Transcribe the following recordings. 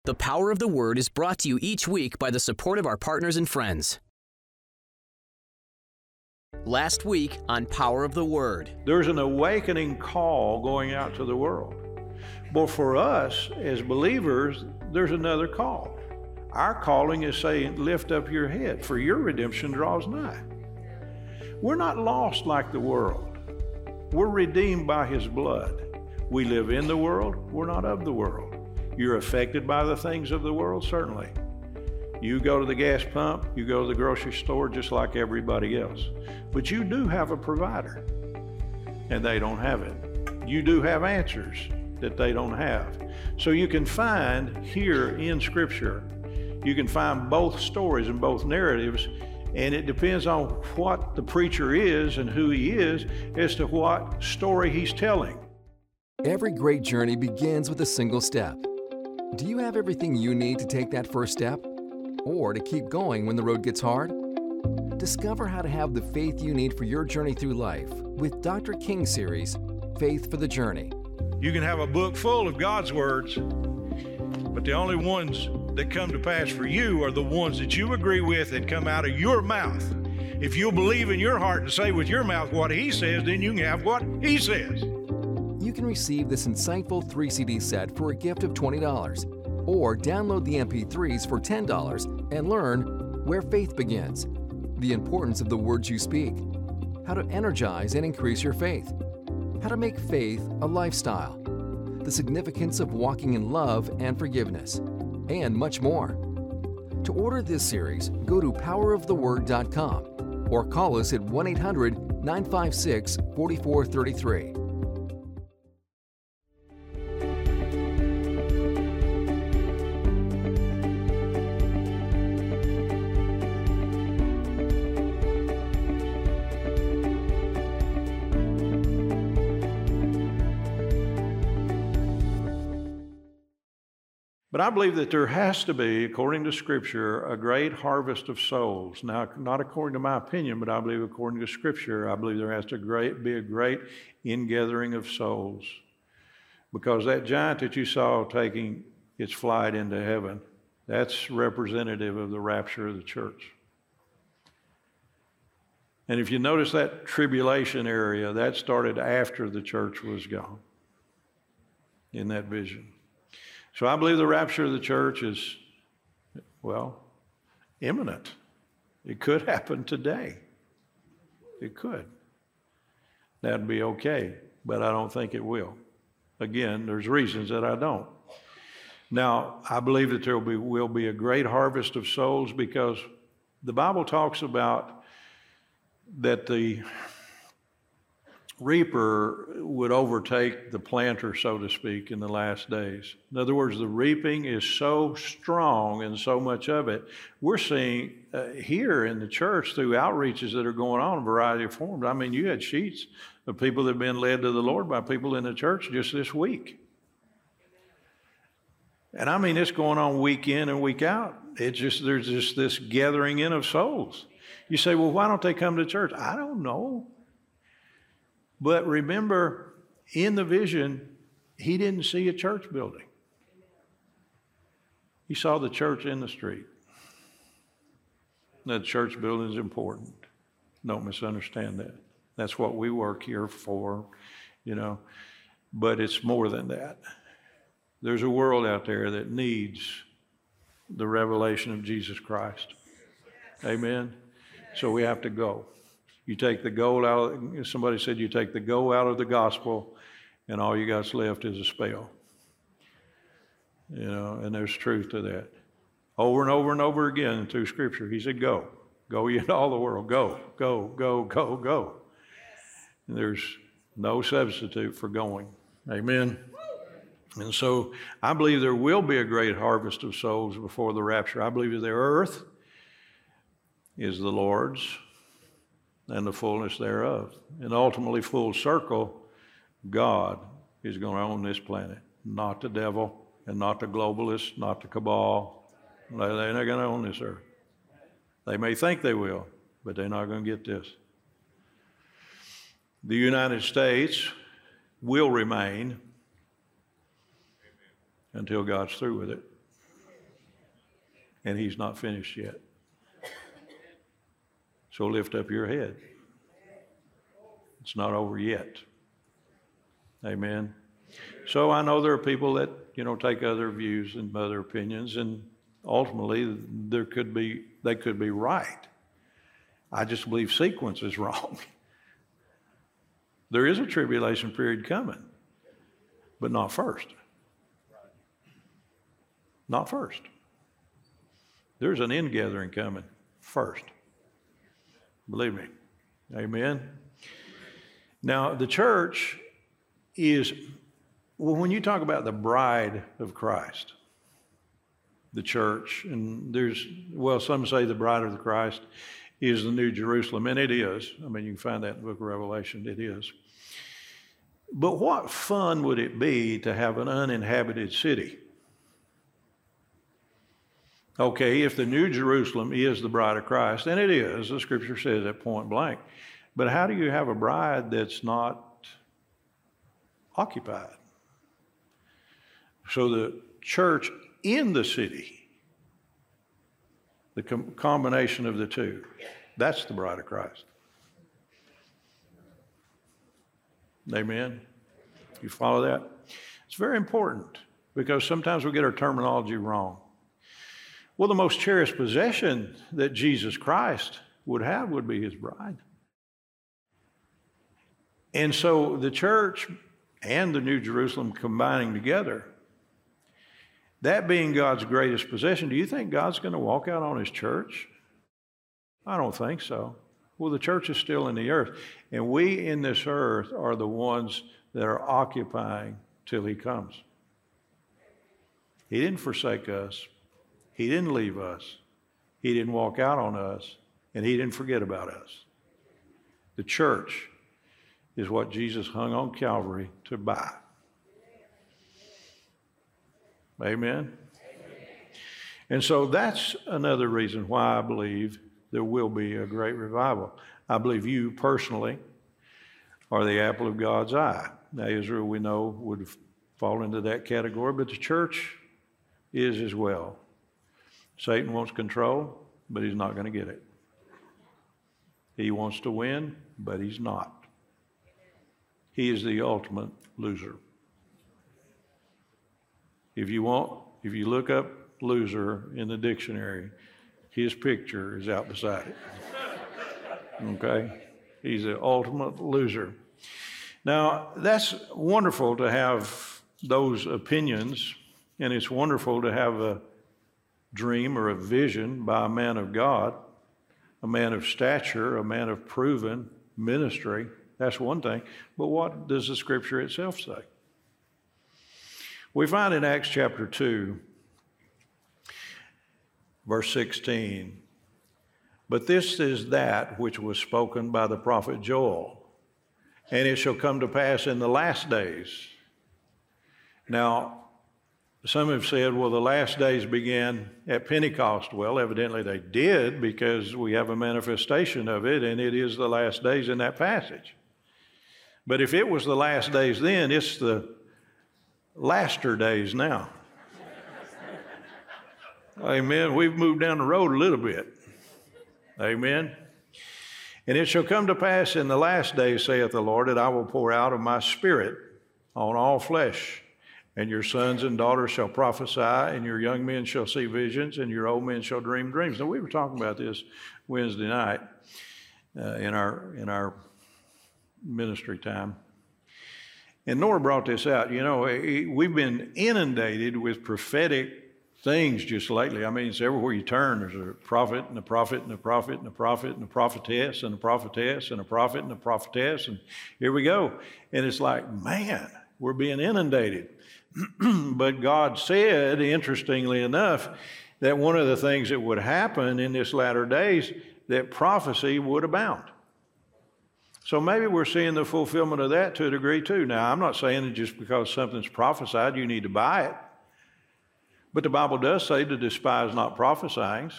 The Power of the Word is brought to you each week by the support of our partners and friends. Last week on Power of the Word. There's an awakening call going out to the world. But for us as believers, there's another call. Our calling is saying, lift up your head, for your redemption draws nigh. We're not lost like the world. We're redeemed by His blood. We live in the world, we're not of the world. You're affected by the things of the world, certainly. You go to the gas pump, you go to the grocery store just like everybody else. But you do have a provider, and they don't have it. You do have answers that they don't have. So you can find here in Scripture, you can find both stories and both narratives, and it depends on what the preacher is and who he is as to what story he's telling. Every great journey begins with a single step. Do you have everything you need to take that first step? Or to keep going when the road gets hard? Discover how to have the faith you need for your journey through life with Dr. King's series, Faith for the Journey. You can have a book full of God's words, but the only ones that come to pass for you are the ones that you agree with and come out of your mouth. If you'll believe in your heart and say with your mouth what He says, then you can have what He says. You can receive this insightful 3-CD set for a gift of $20, or download the MP3s for $10 and learn where faith begins, the importance of the words you speak, how to energize and increase your faith, how to make faith a lifestyle, the significance of walking in love and forgiveness, and much more. To order this series, go to poweroftheword.com or call us at 1-800-956-4433. But I believe that there has to be, according to Scripture, a great harvest of souls. Now, not according to my opinion, but I believe according to Scripture, I believe there has to be a great ingathering of souls. Because that giant that you saw taking its flight into heaven, that's representative of the rapture of the church. And if you notice that tribulation area, that started after the church was gone in that vision. So I believe the rapture of the church is, well, imminent. It could happen today. It could. That'd be okay, but I don't think it will. Again, there's reasons that I don't. Now, I believe that there will be a great harvest of souls because the Bible talks about that the reaper would overtake the planter, so to speak, in the last days. In other words, the reaping is so strong and so much of it. We're seeing here in the church through outreaches that are going on in a variety of forms. I mean, you had sheets of people that have been led to the Lord by people in the church just this week. And I mean, it's going on week in and week out. There's just this gathering in of souls. You say, well, why don't they come to church? I don't know. But remember, in the vision, he didn't see a church building. He saw the church in the street. The church building is important. Don't misunderstand that. That's what we work here for, But it's more than that. There's a world out there that needs the revelation of Jesus Christ. Amen? So we have to go. You take the gold out, somebody said you take the gold out of the gospel and all you got's left is a spell. And there's truth to that. Over and over and over again through Scripture, he said, go. Go ye into all the world. Go, go, go, go, go. And there's no substitute for going. Amen. And so I believe there will be a great harvest of souls before the rapture. I believe that the earth is the Lord's and the fullness thereof. And ultimately, full circle, God is going to own this planet, not the devil and not the globalists, not the cabal. They're not going to own this earth. They may think they will, but they're not going to get this. The United States will remain until God's through with it. and he's not finished yet. So lift up your head. It's not over yet. Amen. So I know there are people that, take other views and other opinions, and ultimately they could be right. I just believe sequence is wrong. There is a tribulation period coming, but not first. Not first. There's an ingathering coming first. Believe me. Amen. Now, the church is, when you talk about the bride of Christ, the church, and some say the bride of the Christ is the New Jerusalem, and it is. I mean, you can find that in the book of Revelation. It is. But what fun would it be to have an uninhabited city? Okay, if the New Jerusalem is the bride of Christ, and it is, the Scripture says at point blank, but how do you have a bride that's not occupied? So the church in the city, the combination of the two, that's the bride of Christ. Amen? You follow that? It's very important because sometimes we get our terminology wrong. Well, the most cherished possession that Jesus Christ would have would be his bride. And so the church and the New Jerusalem combining together, that being God's greatest possession, do you think God's going to walk out on his church? I don't think so. Well, the church is still in the earth, and we in this earth are the ones that are occupying till he comes. He didn't forsake us. He didn't leave us. He didn't walk out on us, and he didn't forget about us. The church is what Jesus hung on Calvary to buy. Amen? And so that's another reason why I believe there will be a great revival. I believe you personally are the apple of God's eye. Now, Israel, we know, would fall into that category, but the church is as well. Satan wants control, but he's not going to get it. He wants to win, but he's not. He is the ultimate loser. If you look up loser in the dictionary, his picture is out beside it. Okay? He's the ultimate loser. Now, that's wonderful to have those opinions, and it's wonderful to have a dream or a vision by a man of God, a man of stature, a man of proven ministry. That's one thing. But what does the Scripture itself say? We find in Acts chapter 2, verse 16, but this is that which was spoken by the prophet Joel, and it shall come to pass in the last days. Now, some have said, well, the last days began at Pentecost. Well, evidently they did, because we have a manifestation of it, and it is the last days in that passage. But if it was the last days then, it's the laster days now. Amen. We've moved down the road a little bit. Amen. And it shall come to pass in the last days, saith the Lord, that I will pour out of my Spirit on all flesh. And your sons and daughters shall prophesy, and your young men shall see visions, and your old men shall dream dreams. Now, we were talking about this Wednesday night in our ministry time. And Nora brought this out. You know, we've been inundated with prophetic things just lately. I mean, it's everywhere you turn. There's a prophet and a prophet and a prophet and a prophet and a prophetess and a prophetess and a prophet and a prophetess. And here we go. And it's like, man, we're being inundated. But God said, interestingly enough, that one of the things that would happen in this latter days, that prophecy would abound. So maybe we're seeing the fulfillment of that to a degree too. Now, I'm not saying that just because something's prophesied, you need to buy it. But the Bible does say to despise not prophesying.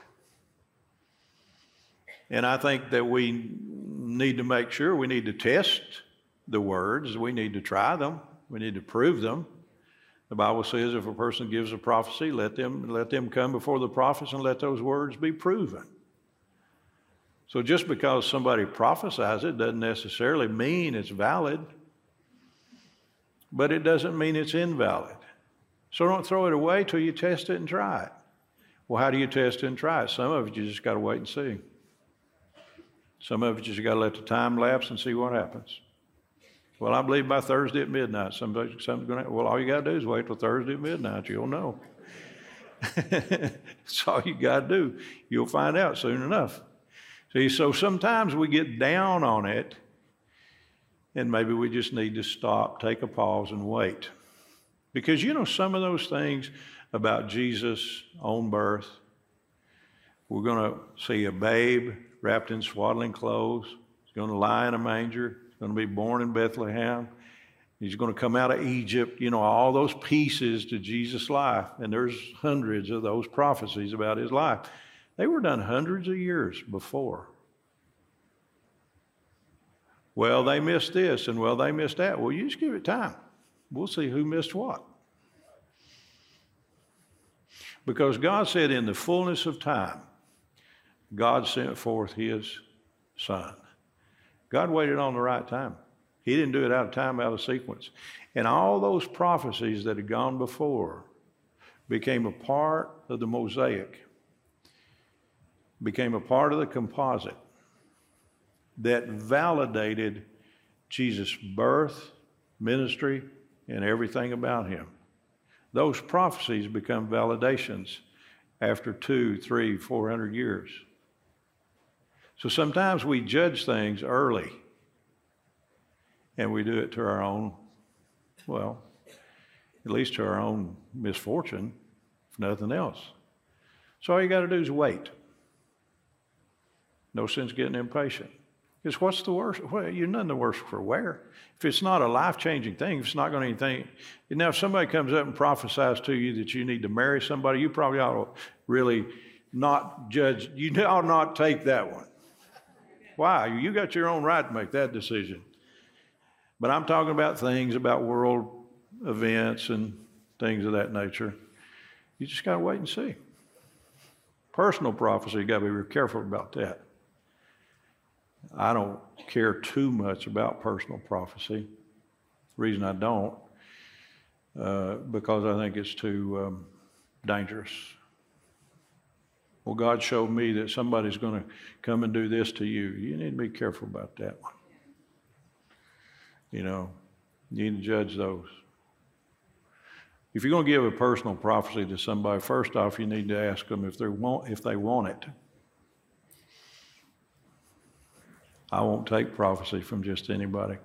And I think that we need to make sure, we need to test the words. We need to try them. We need to prove them. The Bible says if a person gives a prophecy, let them come before the prophets and let those words be proven. So just because somebody prophesies it doesn't necessarily mean it's valid, but it doesn't mean it's invalid. So don't throw it away till you test it and try it. Well, how do you test it and try it? Some of it you just got to wait and see. Some of it you just got to let the time lapse and see what happens. Well, I believe by Thursday at midnight, something's going to happen. Well, all you got to do is wait till Thursday at midnight. You'll know. That's all you got to do. You'll find out soon enough. See, so sometimes we get down on it, and maybe we just need to stop, take a pause, and wait. Because, some of those things about Jesus' own birth, we're going to see a babe wrapped in swaddling clothes. He's going to lie in a manger. He's going to be born in Bethlehem. He's going to come out of Egypt. All those pieces to Jesus' life. And there's hundreds of those prophecies about his life. They were done hundreds of years before. Well, they missed this, and well, they missed that. Well, you just give it time. We'll see who missed what. Because God said in the fullness of time, God sent forth his Son. God waited on the right time. He didn't do it out of time, out of sequence. And all those prophecies that had gone before became a part of the mosaic, became a part of the composite that validated Jesus' birth, ministry, and everything about him. Those prophecies become validations after 200, 300, 400 years. So sometimes we judge things early, and we do it to our own, well, at least to our own misfortune, if nothing else. So all you got to do is wait. No sense getting impatient. Because what's the worst? Well, you're none the worse for wear. If it's not a life-changing thing, if it's not going to anything. Now, if somebody comes up and prophesies to you that you need to marry somebody, you probably ought to really not judge. You ought not take that one. Why? You got your own right to make that decision. But I'm talking about things, about world events and things of that nature. You just got to wait and see. Personal prophecy, you got to be real careful about that. I don't care too much about personal prophecy. The reason I don't, because I think it's too dangerous. Well, God showed me that somebody's going to come and do this to you. You need to be careful about that one. You need to judge those. If you're going to give a personal prophecy to somebody, first off, you need to ask them if they want it. I won't take prophecy from just anybody.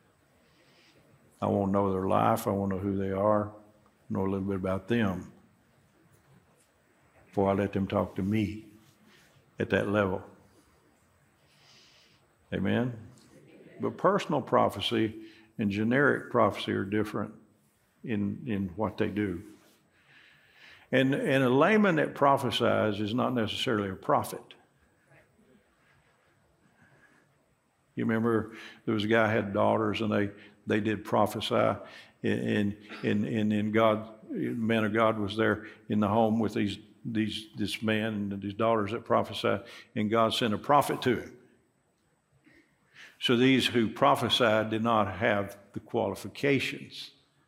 I want to know their life. I want to know who they are, know a little bit about them before I let them talk to me at that level. Amen? But personal prophecy and generic prophecy are different in what they do. And a layman that prophesies is not necessarily a prophet. You remember there was a guy who had daughters, and they did prophesy, and God, the man of God was there in the home with this man and these daughters that prophesied, and God sent a prophet to him. So these who prophesied did not have the qualifications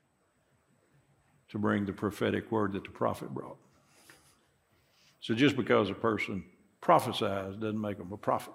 to bring the prophetic word that the prophet brought. So just because a person prophesies doesn't make them a prophet.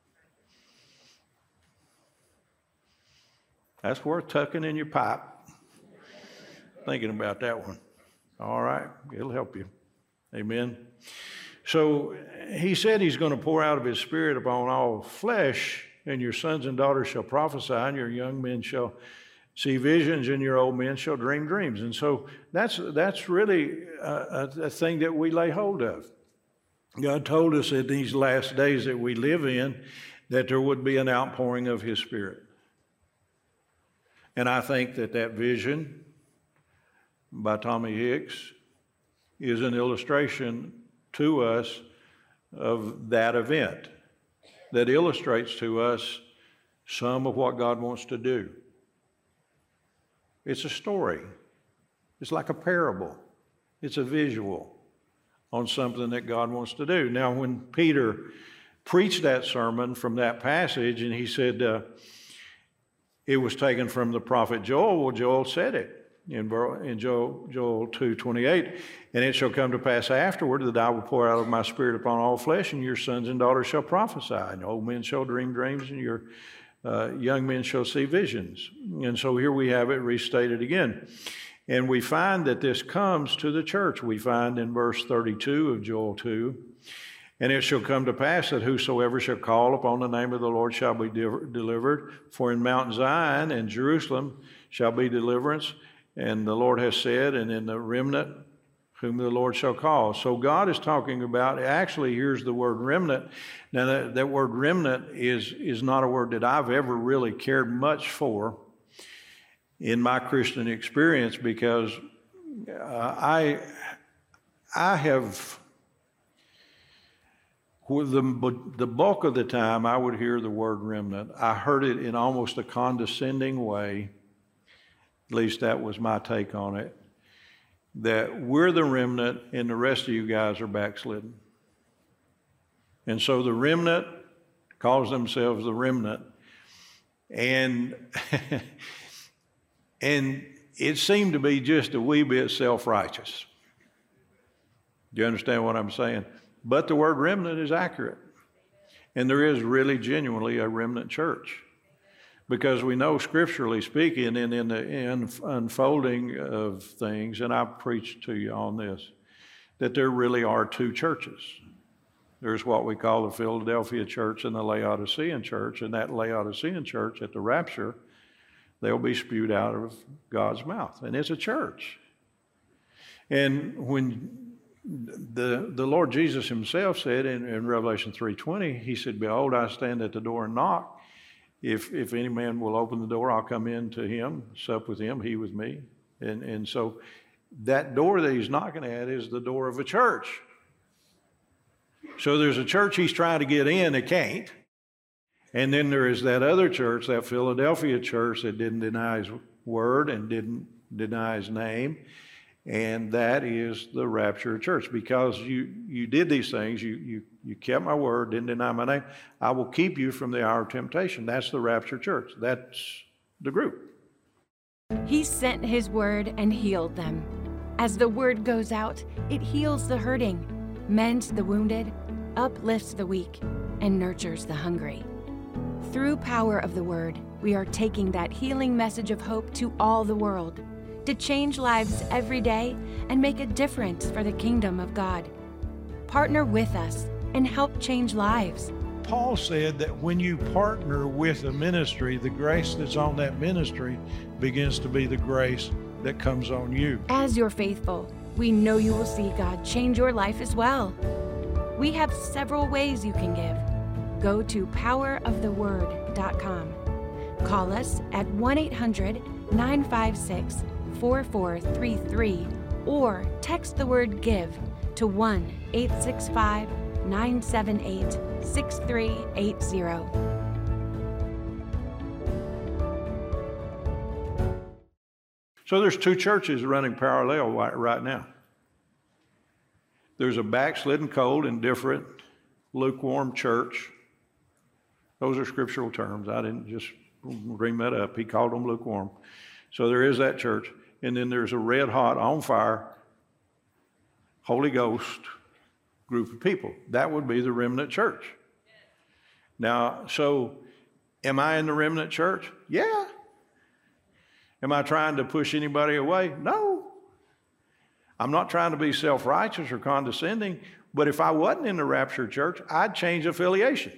That's worth tucking in your pipe, thinking about that one. All right, it'll help you. Amen. So he said he's going to pour out of his Spirit upon all flesh, and your sons and daughters shall prophesy, and your young men shall see visions, and your old men shall dream dreams. And so that's really a thing that we lay hold of. God told us in these last days that we live in that there would be an outpouring of his Spirit. And I think that vision by Tommy Hicks is an illustration to us of that event that illustrates to us some of what God wants to do. It's a story. It's like a parable. It's a visual on something that God wants to do. Now, when Peter preached that sermon from that passage, and he said it was taken from the prophet Joel, well, Joel said it in Joel 2:28, and it shall come to pass afterward that I will pour out of my spirit upon all flesh, and your sons and daughters shall prophesy, and old men shall dream dreams, and your young men shall see visions. And so here we have it restated again. And we find that this comes to the church. We find in verse 32 of Joel 2, and it shall come to pass that whosoever shall call upon the name of the Lord shall be delivered. For in Mount Zion and Jerusalem shall be deliverance. And the Lord has said, and in the remnant whom the Lord shall call. So God is talking about, actually, here's the word remnant. Now, that word remnant is not a word that I've ever really cared much for in my Christian experience, because I have, the bulk of the time I would hear the word remnant, I heard it in almost a condescending way. At least that was my take on it, that we're the remnant and the rest of you guys are backslidden. And so the remnant calls themselves the remnant. And and it seemed to be just a wee bit self-righteous. Do you understand what I'm saying? But the word remnant is accurate. And there is really genuinely a remnant church. Because we know, scripturally speaking, and in the unfolding of things, and I've preached to you on this, that there really are two churches. There's what we call the Philadelphia church and the Laodicean church, and that Laodicean church at the rapture, they'll be spewed out of God's mouth, and it's a church. And when the Lord Jesus himself said in Revelation 3:20, he said, behold, I stand at the door and knock. If any man will open the door, I'll come in to him, sup with him, he with me. And so that door that he's knocking at is the door of a church. So there's a church he's trying to get in that can't. And then there is that other church, that Philadelphia church, that didn't deny his word and didn't deny his name. And that is the rapture church. Because you did these things, you kept my word, didn't deny my name, I will keep you from the hour of temptation. That's the rapture church. That's the group. He sent his word and healed them. As the word goes out, it heals the hurting, mends the wounded, uplifts the weak, and nurtures the hungry. Through power of the word, we are taking that healing message of hope to all the world, to change lives every day and make a difference for the kingdom of God. Partner with us and help change lives. Paul said that when you partner with a ministry, the grace that's on that ministry begins to be the grace that comes on you. As you're faithful, we know you will see God change your life as well. We have several ways you can give. Go to poweroftheword.com. Call us at 1-800-956-4433 or text the word GIVE to 1-865-978-6380. So there's two churches running parallel right now. There's a backslidden, cold, indifferent, lukewarm church. Those are scriptural terms. I didn't just bring that up. He called them lukewarm. So there is that church. And then there's a red hot, on fire, Holy Ghost group of people. That would be the remnant church. Now, so am I in the remnant church? Yeah. Am I trying to push anybody away? No. I'm not trying to be self-righteous or condescending, but if I wasn't in the rapture church, I'd change affiliation.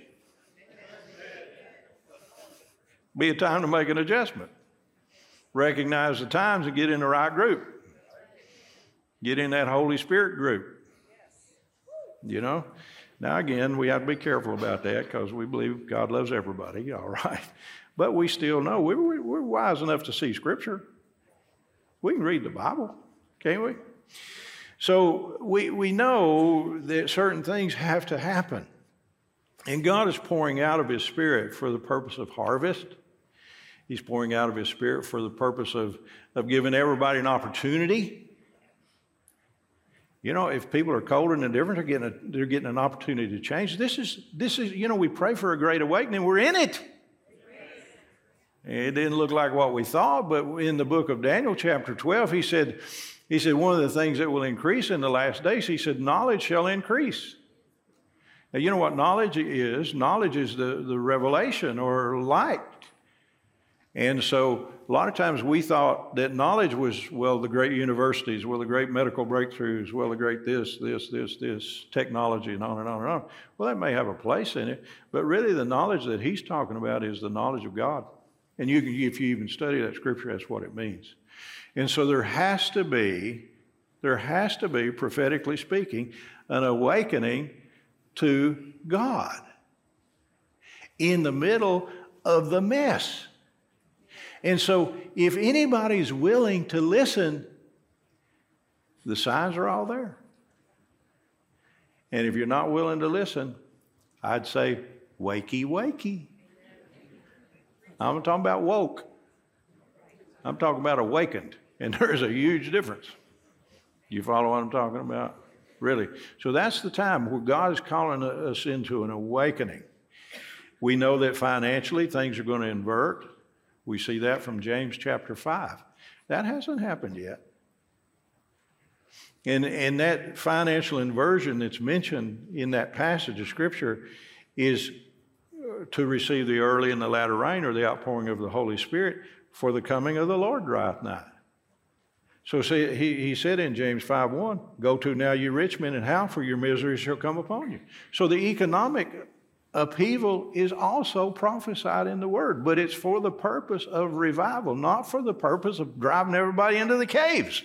Be a time to make an adjustment. Recognize the times and get in the right group. Get in that Holy Spirit group. You know? Now again, we have to be careful about that because we believe God loves everybody, all right? But we still know we're wise enough to see Scripture. We can read the Bible, can't we? So we know that certain things have to happen. And God is pouring out of His Spirit for the purpose of harvest. He's pouring out of His Spirit for the purpose of giving everybody an opportunity. You know, if people are cold and indifferent, they're getting an opportunity to change. This is, you know, we pray for a great awakening. We're in it. It didn't look like what we thought, but in the book of Daniel, chapter 12, he said, one of the things that will increase in the last days, he said, knowledge shall increase. Now, you know what knowledge is? Knowledge is the revelation or light. And so a lot of times we thought that knowledge was, well, the great universities, well, the great medical breakthroughs, well, the great this, technology, and on and on and on. Well, that may have a place in it, but really the knowledge that he's talking about is the knowledge of God. And if you even study that scripture, that's what it means. And so there has to be, prophetically speaking, an awakening to God in the middle of the mess. And so if anybody's willing to listen, the signs are all there. And if you're not willing to listen, I'd say, wakey, wakey. I'm not talking about woke. I'm talking about awakened. And there's a huge difference. You follow what I'm talking about? Really. So that's the time where God is calling us into an awakening. We know that financially things are going to invert. We see that from James chapter 5. That hasn't happened yet. And that financial inversion that's mentioned in that passage of Scripture is to receive the early and the latter rain, or the outpouring of the Holy Spirit, for the coming of the Lord draweth nigh. So see, he said in James 5:1, go to now, you rich men, and how? For your misery shall come upon you. So the economic upheaval is also prophesied in the Word, but it's for the purpose of revival, not for the purpose of driving everybody into the caves.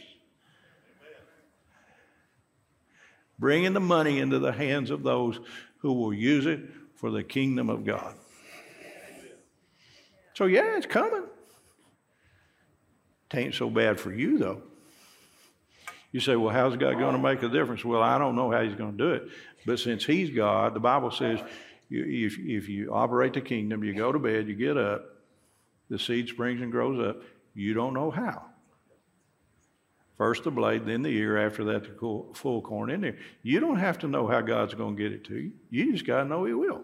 Bringing the money into the hands of those who will use it for the kingdom of God. So yeah, it's coming. It ain't so bad for you, though. You say, well, how's God going to make a difference? Well, I don't know how He's going to do it. But since He's God, the Bible says, if you operate the kingdom, you go to bed, you get up, the seed springs and grows up, you don't know how. First the blade, then the ear, after that the full corn in there. You don't have to know how God's going to get it to you. You just got to know He will.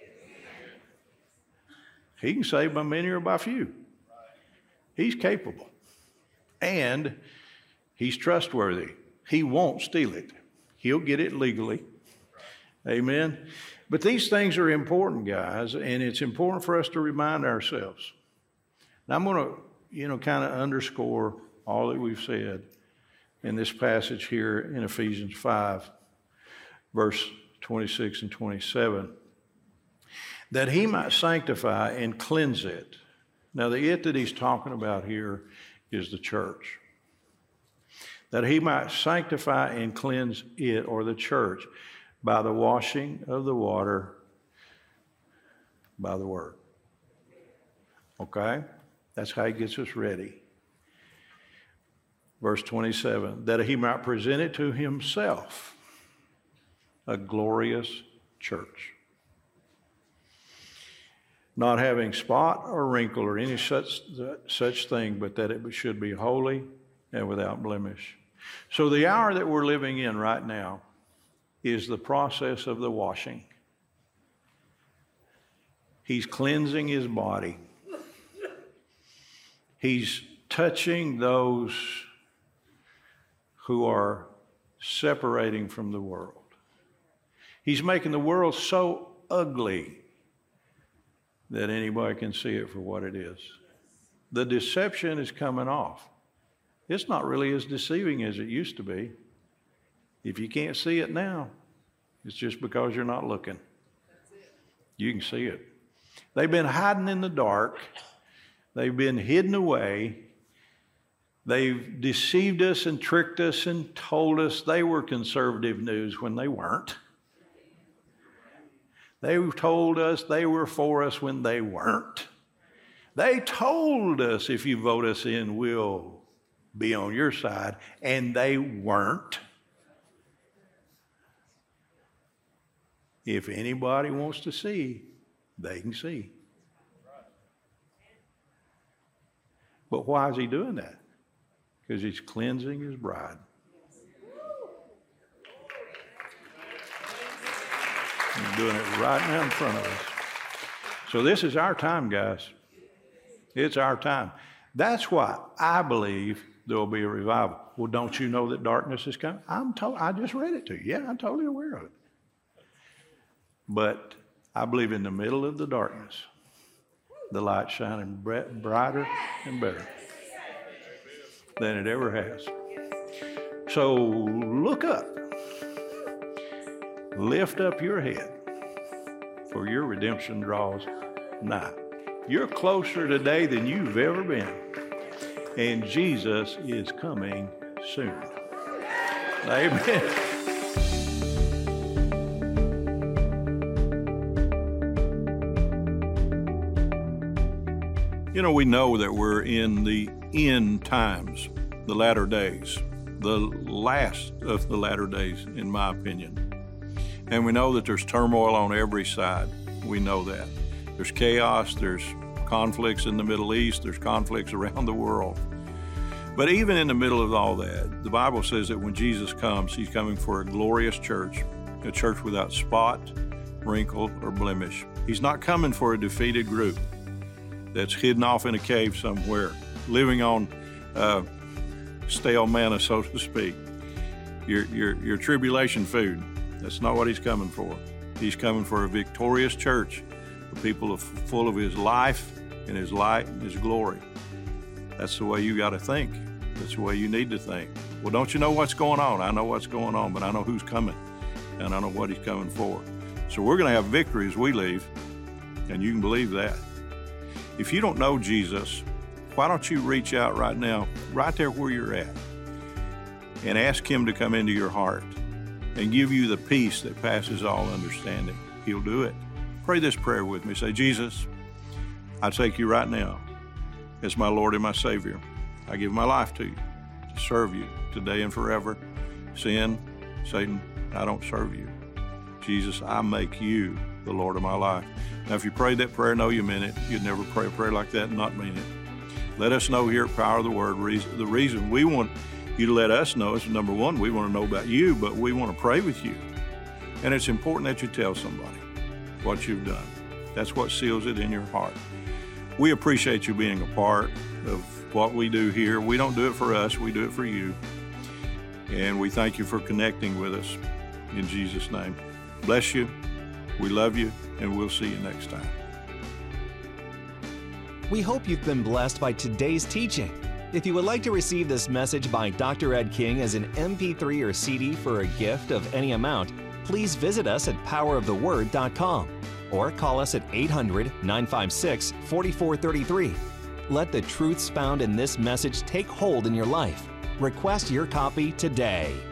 He can save by many or by few. He's capable. And He's trustworthy. He won't steal it. He'll get it legally. Amen. But these things are important, guys, and it's important for us to remind ourselves. Now I'm going to, kind of underscore all that we've said in this passage here in Ephesians 5, verse 26 and 27, that He might sanctify and cleanse it. Now the it that he's talking about here is the church. That He might sanctify and cleanse it, or the church, by the washing of the water by the Word. Okay? That's how He gets us ready. Verse 27, that He might present it to Himself, a glorious church, not having spot or wrinkle or any such thing, but that it should be holy and without blemish. So the hour that we're living in right now is the process of the washing. He's cleansing His body. He's touching those who are separating from the world. He's making the world so ugly that anybody can see it for what it is. The deception is coming off. It's not really as deceiving as it used to be. If you can't see it now, it's just because you're not looking. You can see it. They've been hiding in the dark. They've been hidden away. They've deceived us and tricked us and told us they were conservative news when they weren't. They told us they were for us when they weren't. They told us if you vote us in, we'll be on your side, and they weren't. If anybody wants to see, they can see. But why is he doing that? Because he's cleansing his bride. He's doing it right now in front of us. So this is our time, guys. It's our time. That's why I believe there will be a revival. Well, don't you know that darkness is coming? I just read it to you. Yeah, I'm totally aware of it. But I believe in the middle of the darkness, the light shining brighter and better than it ever has. So look up. Lift up your head, for your redemption draws nigh. You're closer today than you've ever been. And Jesus is coming soon. Amen. You know, we know that we're in the end times, the latter days, the last of the latter days, in my opinion. And we know that there's turmoil on every side. We know that. There's chaos, there's conflicts in the Middle East, there's conflicts around the world. But even in the middle of all that, the Bible says that when Jesus comes, he's coming for a glorious church, a church without spot, wrinkle, or blemish. He's not coming for a defeated group that's hidden off in a cave somewhere, living on stale manna, so to speak, your tribulation food. That's not what he's coming for. He's coming for a victorious church, a people full of his life and his light and his glory. That's the way you got to think. That's the way you need to think. Well, don't you know what's going on? I know what's going on, but I know who's coming, and I know what he's coming for. So we're going to have victory as we leave, and you can believe that. If you don't know Jesus, why don't you reach out right now, right there where you're at, and ask him to come into your heart and give you the peace that passes all understanding. He'll do it. Pray this prayer with me. Say, Jesus, I take you right now as my Lord and my Savior. I give my life to you to serve you today and forever. Sin, Satan, I don't serve you. Jesus, I make you the Lord of my life. Now, if you prayed that prayer, know you meant it. You'd never pray a prayer like that and not mean it. Let us know here at Power of the Word. The reason we want you to let us know is, number one, we want to know about you, but we want to pray with you. And it's important that you tell somebody what you've done. That's what seals it in your heart. We appreciate you being a part of what we do here. We don't do it for us, we do it for you. And we thank you for connecting with us in Jesus' name. Bless you, we love you, and we'll see you next time. We hope you've been blessed by today's teaching. If you would like to receive this message by Dr. Ed King as an MP3 or CD for a gift of any amount, please visit us at poweroftheword.com or call us at 800-956-4433. Let the truths found in this message take hold in your life. Request your copy today.